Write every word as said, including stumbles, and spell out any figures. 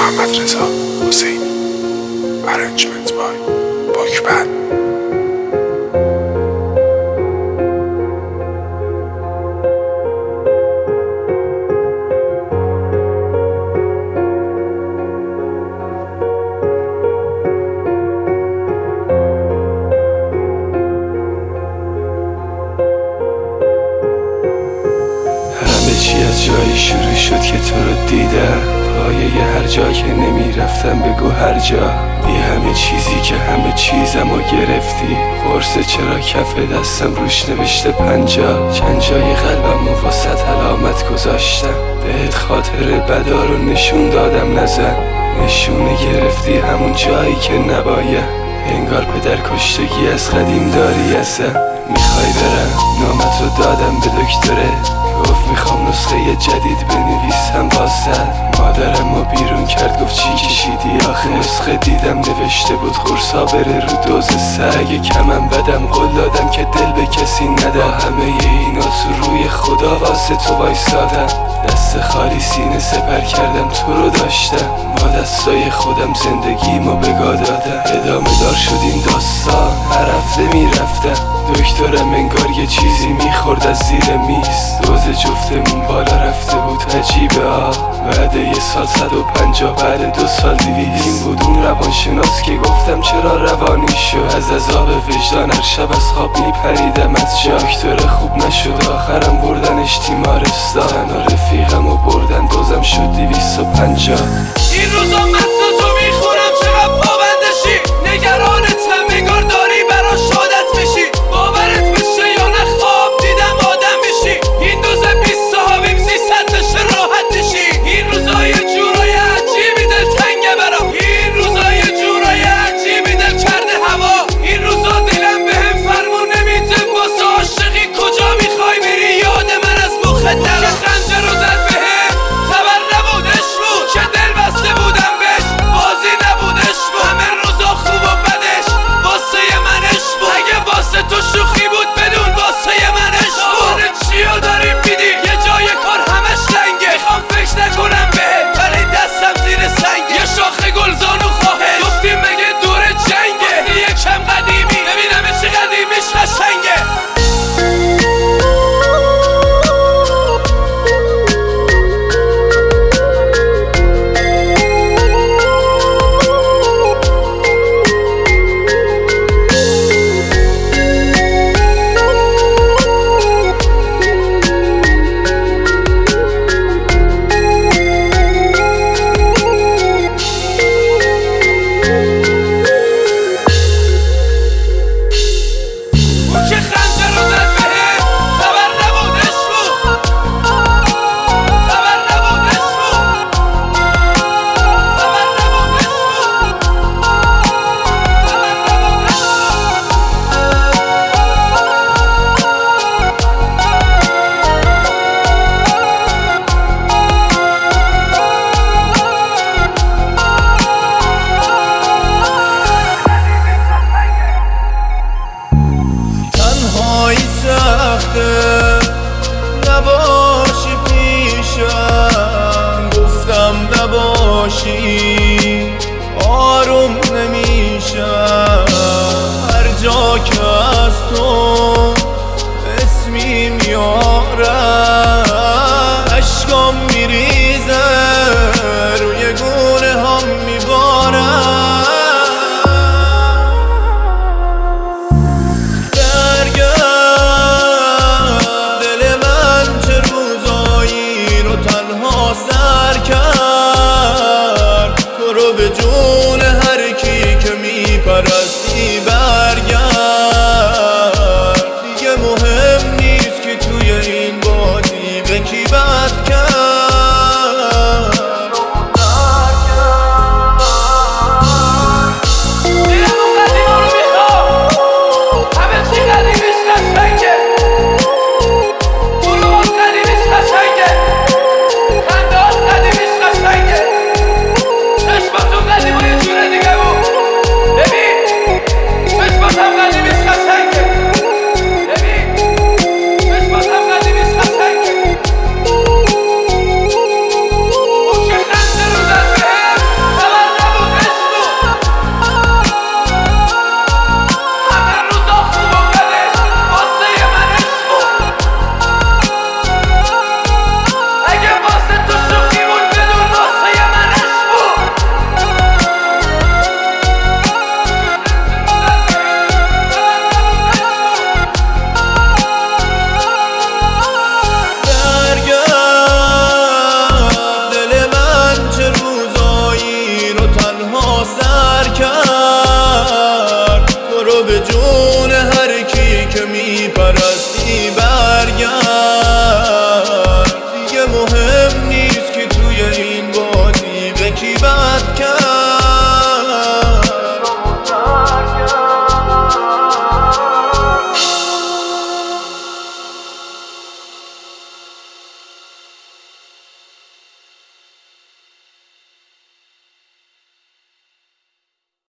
محمد رضا حسینی. ارنجمنت بای باکبند. همه چی از جایی شروع شد که تو رو دیدم، پایه هر جا که نمیرفتم بگو هر جا. بی همه چیزی که همه چیزم رو گرفتی، قرص چرا کف دستم روش نوشته پنجا. چند جای قلبم و واسط علامت گذاشتم، بهت خاطر بدا رو نشون دادم نزن. نشونه گرفتی همون جایی که نباید، انگار پدر کشتگی از قدیم داری ازم. میخوای برم نامت رو دادم به دکتره، گفت میخوام نسخه جدید بنویسم واسد. مادرم رو بیرون کرد گفت چی کشیدی آخه، نسخه دیدم نوشته بود خورسا بره رو دوز سر. اگه کمم بدم قول دادم که دل به کسی ندم، همه اینا تو روی خدا واسه تو وایسادم. دست خالی سینه سپر کردم تو رو داشتم، با دستای خودم زندگیمو بگاه دادم. ادامه دار شد این داستان، هر هفته میرفتم دکترم انگار یه چیزی میخورد از زیر میز. دوز جفتمون بالا رفته بود عجیبه آه، بعد یه سال صد و پنجاه، بعد دو سال دویست. این بود اون روانشناس که گفتم چرا روانی شد، از عذاب وجدان هر شب از خواب میپریدم از جا. دکتر خوب نشد آخرم بردنش تیمارستان، و رفیقم و بردن دوزم شد دویست و پنجاه. این روزا